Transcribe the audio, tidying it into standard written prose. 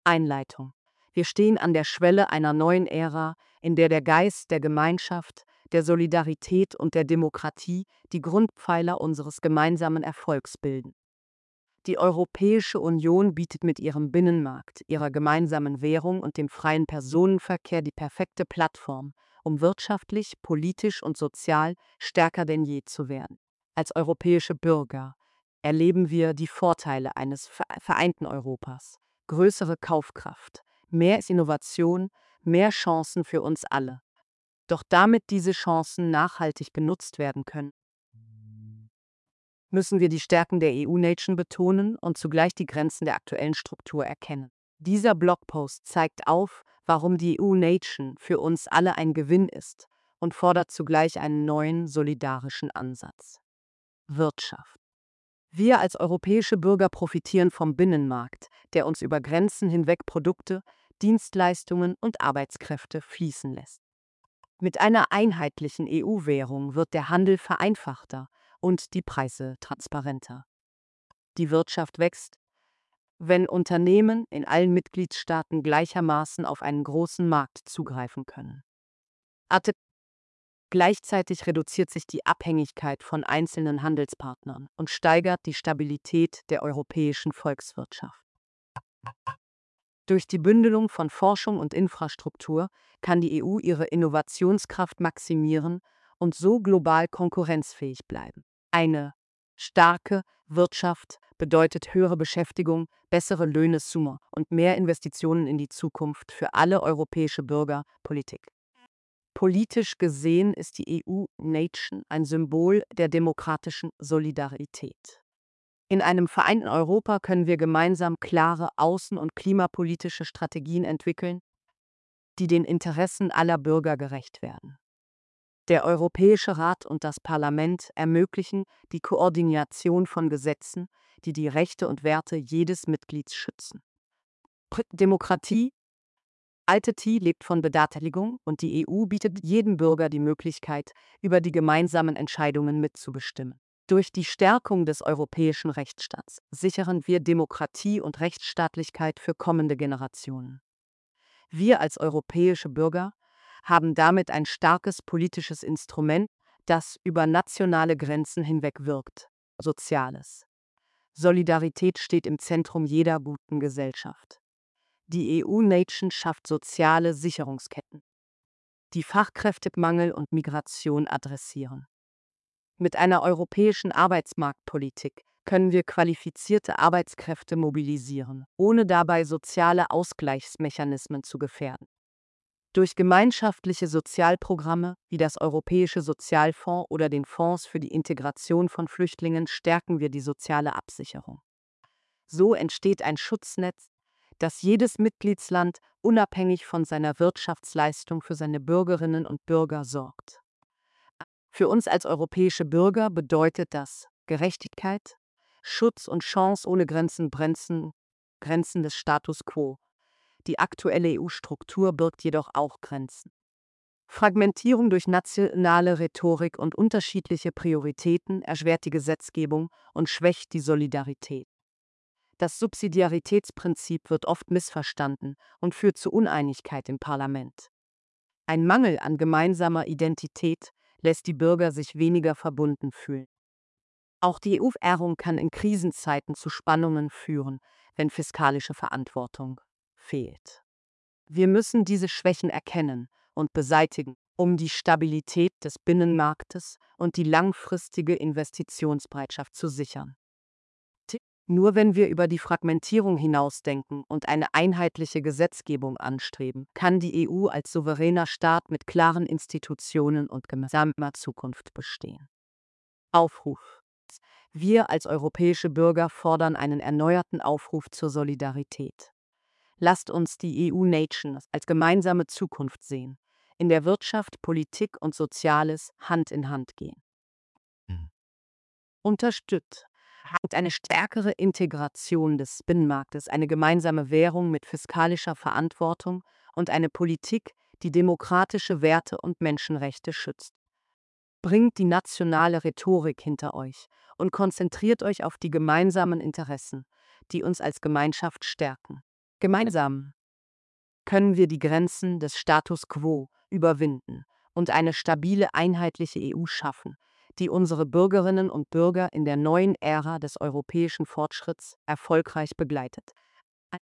Einleitung. Wir stehen an der Schwelle einer neuen Ära, in der der Geist der Gemeinschaft, der Solidarität und der Demokratie die Grundpfeiler unseres gemeinsamen Erfolgs bilden. Die Europäische Union bietet mit ihrem Binnenmarkt, ihrer gemeinsamen Währung und dem freien Personenverkehr die perfekte Plattform, um wirtschaftlich, politisch und sozial stärker denn je zu werden. Als europäische Bürger erleben wir die Vorteile eines vereinten Europas: größere Kaufkraft, mehr Innovation, mehr Chancen für uns alle. Doch damit diese Chancen nachhaltig genutzt werden können, müssen wir die Stärken der EU-Nation betonen und zugleich die Grenzen der aktuellen Struktur erkennen. Dieser Blogpost zeigt auf, warum die EU-Nation für uns alle ein Gewinn ist und fordert zugleich einen neuen, solidarischen Ansatz. Wirtschaft. Wir als europäische Bürger profitieren vom Binnenmarkt, der uns über Grenzen hinweg Produkte, Dienstleistungen und Arbeitskräfte fließen lässt. Mit einer einheitlichen EU-Währung wird der Handel vereinfachter und die Preise transparenter. Die Wirtschaft wächst, wenn Unternehmen in allen Mitgliedstaaten gleichermaßen auf einen großen Markt zugreifen können. Gleichzeitig reduziert sich die Abhängigkeit von einzelnen Handelspartnern und steigert die Stabilität der europäischen Volkswirtschaft. Durch die Bündelung von Forschung und Infrastruktur kann die EU ihre Innovationskraft maximieren und so global konkurrenzfähig bleiben. Eine starke Wirtschaft bedeutet höhere Beschäftigung, bessere Löhne und mehr Investitionen in die Zukunft für alle europäische Bürger. Politik. Politisch gesehen ist die EU-Nation ein Symbol der demokratischen Solidarität. In einem vereinten Europa können wir gemeinsam klare außen- und klimapolitische Strategien entwickeln, die den Interessen aller Bürger gerecht werden. Der Europäische Rat und das Parlament ermöglichen die Koordination von Gesetzen, die die Rechte und Werte jedes Mitglieds schützen. Demokratie. ITT lebt von Beteiligung und die EU bietet jedem Bürger die Möglichkeit, über die gemeinsamen Entscheidungen mitzubestimmen. Durch die Stärkung des europäischen Rechtsstaats sichern wir Demokratie und Rechtsstaatlichkeit für kommende Generationen. Wir als europäische Bürger haben damit ein starkes politisches Instrument, das über nationale Grenzen hinweg wirkt. Soziales. Solidarität steht im Zentrum jeder guten Gesellschaft. Die EU-Nation schafft soziale Sicherungsketten, die Fachkräftemangel und Migration adressieren. Mit einer europäischen Arbeitsmarktpolitik können wir qualifizierte Arbeitskräfte mobilisieren, ohne dabei soziale Ausgleichsmechanismen zu gefährden. Durch gemeinschaftliche Sozialprogramme wie das Europäische Sozialfonds oder den Fonds für die Integration von Flüchtlingen stärken wir die soziale Absicherung. So entsteht ein Schutznetz, das jedes Mitgliedsland unabhängig von seiner Wirtschaftsleistung für seine Bürgerinnen und Bürger sorgt. Für uns als europäische Bürger bedeutet das Gerechtigkeit, Schutz und Chance ohne Grenzen des Status quo. Die aktuelle EU-Struktur birgt jedoch auch Grenzen. Fragmentierung durch nationale Rhetorik und unterschiedliche Prioritäten erschwert die Gesetzgebung und schwächt die Solidarität. Das Subsidiaritätsprinzip wird oft missverstanden und führt zu Uneinigkeit im Parlament. Ein Mangel an gemeinsamer Identität lässt die Bürger sich weniger verbunden fühlen. Auch die EU-Währung kann in Krisenzeiten zu Spannungen führen, wenn fiskalische Verantwortung fehlt. Wir müssen diese Schwächen erkennen und beseitigen, um die Stabilität des Binnenmarktes und die langfristige Investitionsbereitschaft zu sichern. Nur wenn wir über die Fragmentierung hinausdenken und eine einheitliche Gesetzgebung anstreben, kann die EU als souveräner Staat mit klaren Institutionen und gemeinsamer Zukunft bestehen. Aufruf. Wir als europäische Bürger fordern einen erneuerten Aufruf zur Solidarität. Lasst uns die EU-Nation als gemeinsame Zukunft sehen, in der Wirtschaft, Politik und Soziales Hand in Hand gehen. Unterstützt eine stärkere Integration des Binnenmarktes, eine gemeinsame Währung mit fiskalischer Verantwortung und eine Politik, die demokratische Werte und Menschenrechte schützt. Bringt die nationale Rhetorik hinter euch und konzentriert euch auf die gemeinsamen Interessen, die uns als Gemeinschaft stärken. Gemeinsam können wir die Grenzen des Status quo überwinden und eine stabile, einheitliche EU schaffen, die unsere Bürgerinnen und Bürger in der neuen Ära des europäischen Fortschritts erfolgreich begleitet.